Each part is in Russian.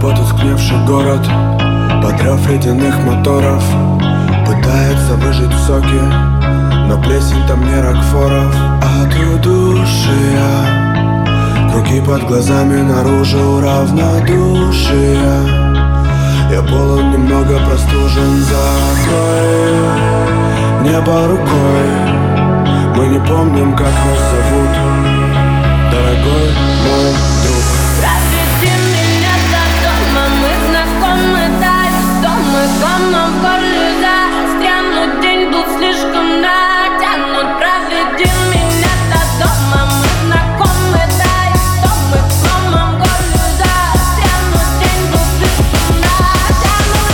Потускневший город под рев ледяных моторов пытается выжить в соке, но плесень там не рокфоров. От удушья круги под глазами, наружу равнодушие. Я полон, немного простужен. Закрой небо рукой, мы не помним, как нас зовут, дорогой мой друг. Проведи меня до дома, мы знакомы, да, дома, комом в горле застрянут. День был слишком натянут. Проведи меня до дома, мы знакомы, да, дома, комом в горле застрянут. День был слишком натянут.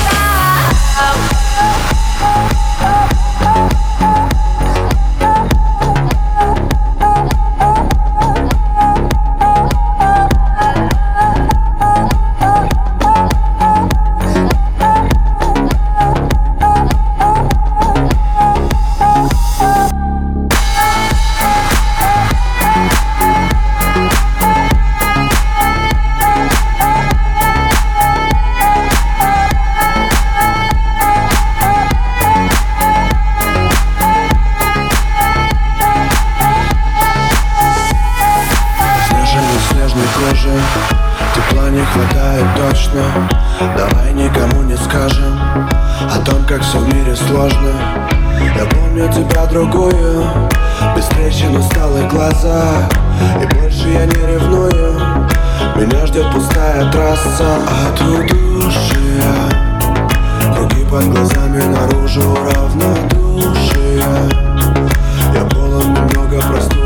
Тепла не хватает точно. Давай никому не скажем о том, как все в мире сложно. Я помню тебя другую, без трещин усталых глаза, и больше я не ревную. Меня ждет пустая трасса. От удушья круги под глазами, наружу равнодушие. Я полон, немного простой.